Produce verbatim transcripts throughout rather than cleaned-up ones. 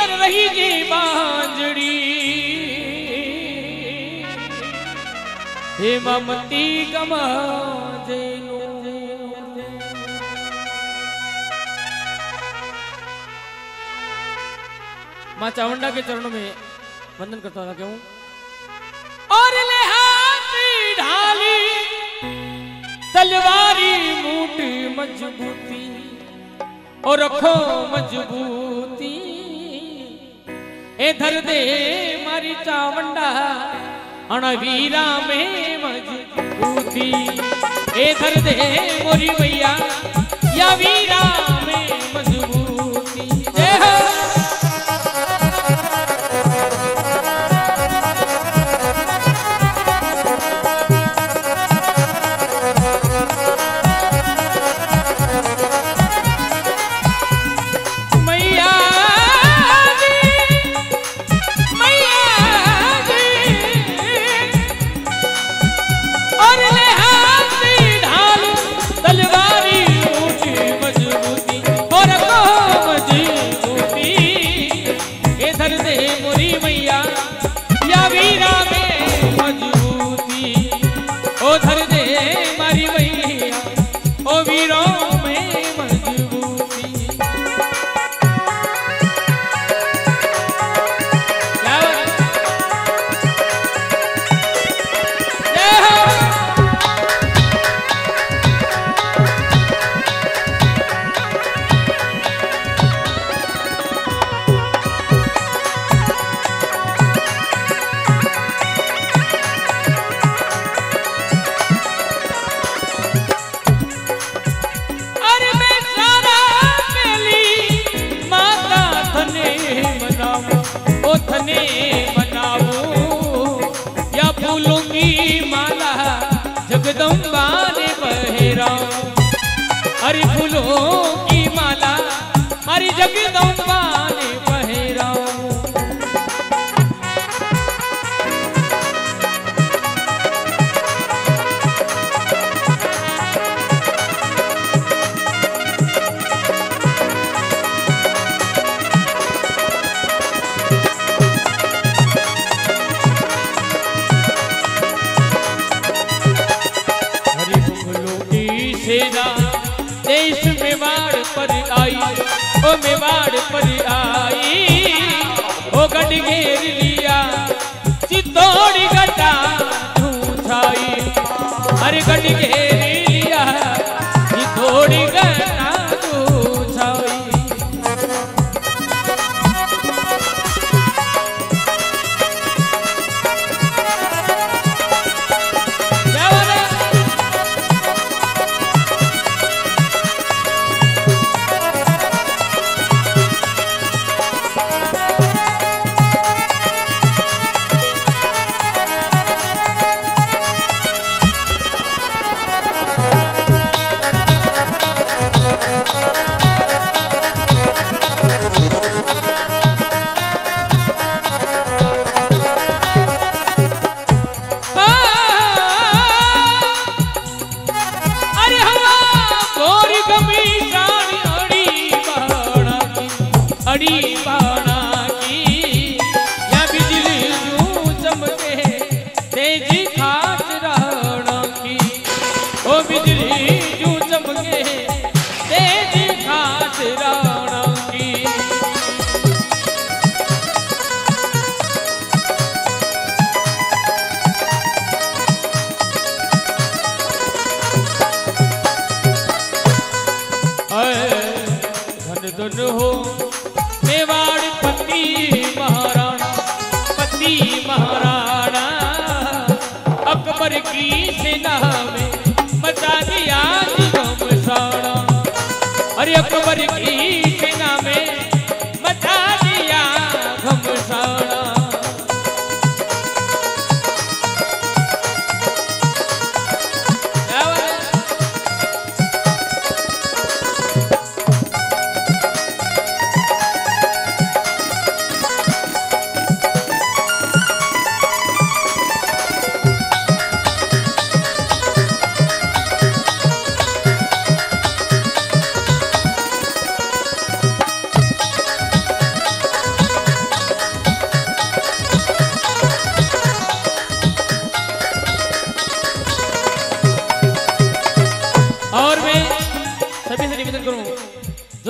कर रही जी बांजड़ी हे ममती गमा जेनो। मां चामुंडा के चरणों में वंदन करता हुआ क्यों और ले हाथ ढाली तलवारी मूठ मजबूती और रखो मजबूती ए धर दे मारी चामुंडा अणवीरा में मजबूती ए धर दे मोरी भैया या वीरा में मजबूती। जय हो जगदम्बा ने पहराओ हरि फूलों की माला हरि जगदम्बा ने पहराओ। देश मेवाड़ पर आई ओ मेवाड़ पर आई ओ गढ़ घेर लिया चित्तौड़ी गड्ढा छाई अरे गढ़ घेर लिया चित्तौड़ी गड्ढा छाई। अड़ी बाणा की या बिजली यूं चमके तेजी खास राणा की ओ बिजली यूं चमके तेजी खास राणा की। धन धन हो मेवाड़ पति महाराणा पति महाराणा अकबर की सेना में मचा दिया घमसाना अरे अकबर की सेना में मचा दिया घमसाना।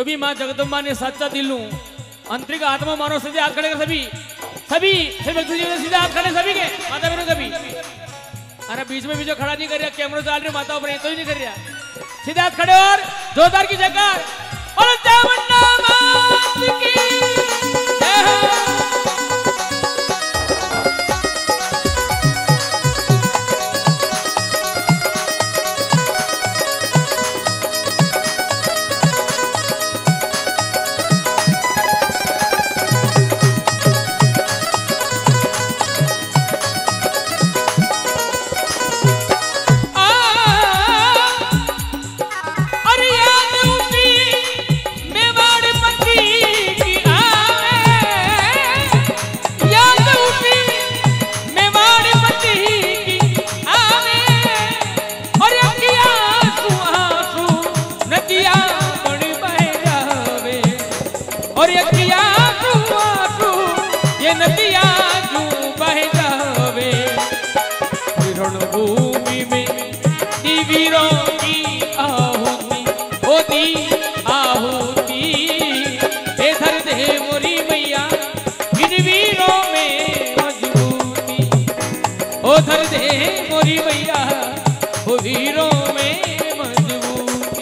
कभी माँ जगदम्बा ने सच्चा दिल लू आंतरिक आत्मा मानो सीधे हाथ खड़े कर सभी सभी सभी व्यक्ति जीवन सीधे हाथ खड़े सभी के माता बहनों कभी अरे बीच में भी जो खड़ा नहीं कर रहा कैमरा चाल रहे माता पर तो ही नहीं कर रहा सीधे हाथ खड़े और जोरदार की जयकार और तमन्ना मात की जय हो। भूमि में वीरों की आहुति होती आहुति हे धर दे मोरी मैया इन वीरों में मजबूती ओ धर दे मोरी मैया ओ वीरों में मजबूती।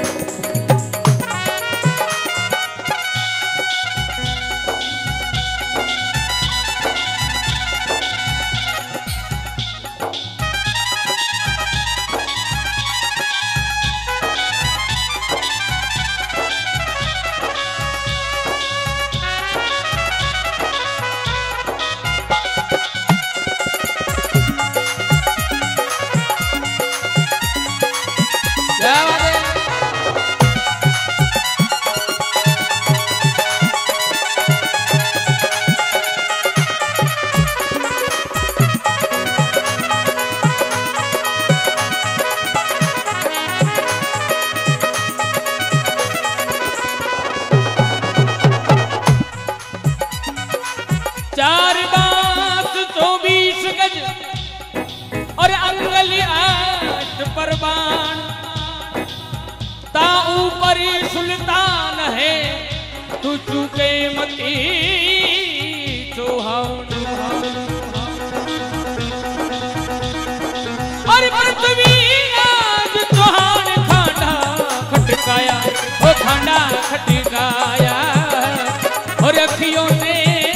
चार बात चौबीस गज और अंगली आठ परबान ता ऊपर सुल्तान है तू चुके मती चौहान और पृथ्वी आज चौहान खांडा खटकाया ओ खांडा खटकाया और अखियों से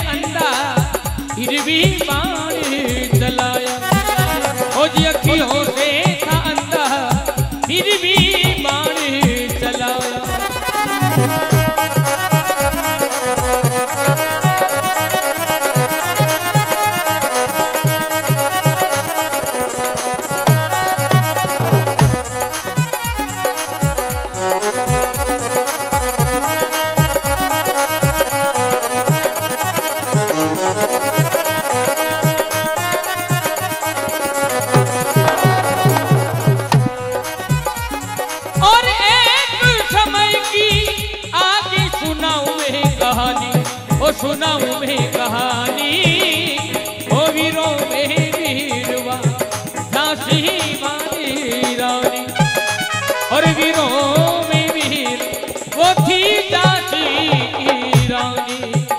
फिर भी पानी चलाया ओ जी अखियों से था अंधा फिर भी पानी चलाया। सुनाऊं मैं कहानी ओ वीरों में वीरवा झांसी मानी रानी और वीरों में वीर वो थी झांसी रानी।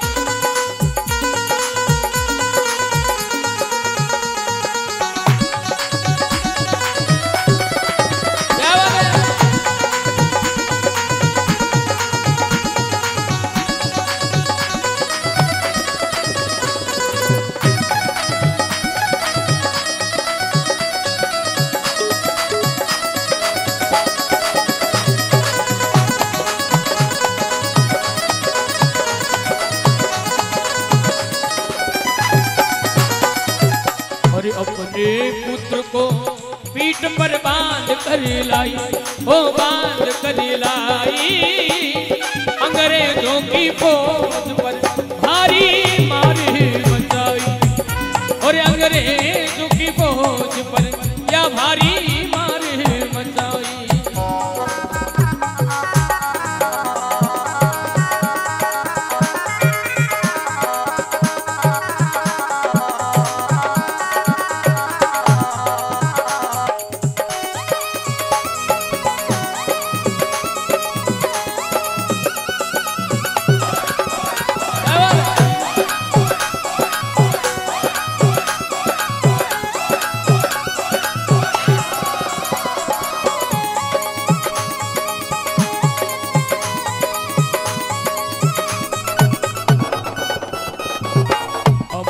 अपने पुत्र को पीठ पर बांध कर लाई ओ बांध कर लाई अंग्रेजों की फौज पर भारी मारी मचाई और अंग्रेजों की फौज पर या भारी मारी मचाई।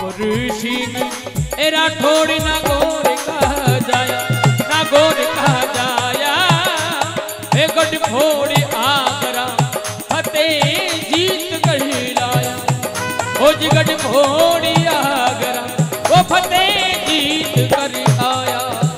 और शीन ए राठौड़ ना गोर कहा जाया, ना गोर कहा जाया। ए गढ़ फोड़ आगरा फतेह जीत कर लाया, ओ जी गढ़ फोड़ आगरा वो फतेह जीत कर आया।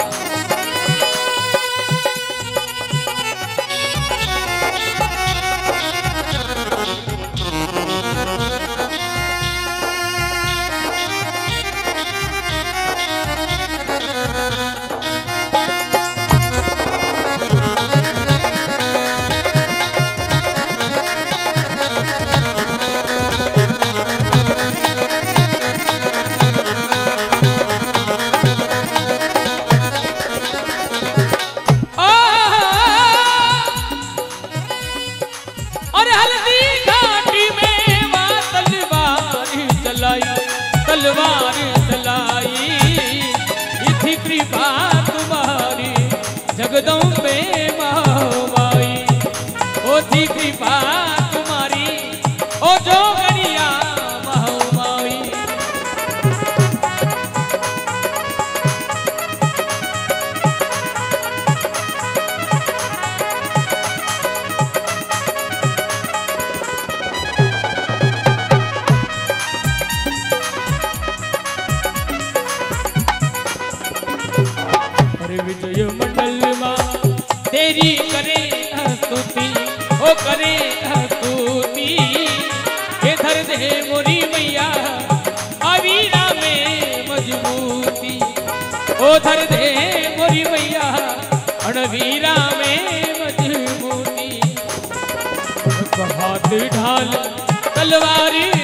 तलवार चलाई इथी कृपा तुम्हारी जगदम्बे माई, ओ थी कृपा तुम्हारी ओ जोगनिया माई। विजय मंडल मां तेरी करे स्तुति, ओ करे स्तुति। ये धर दे मोरी मैया अवीरा में मजबूती, ओ धर दे मोरी मैया अणवीरा में मजबूती। हाथ ढाल तलवारी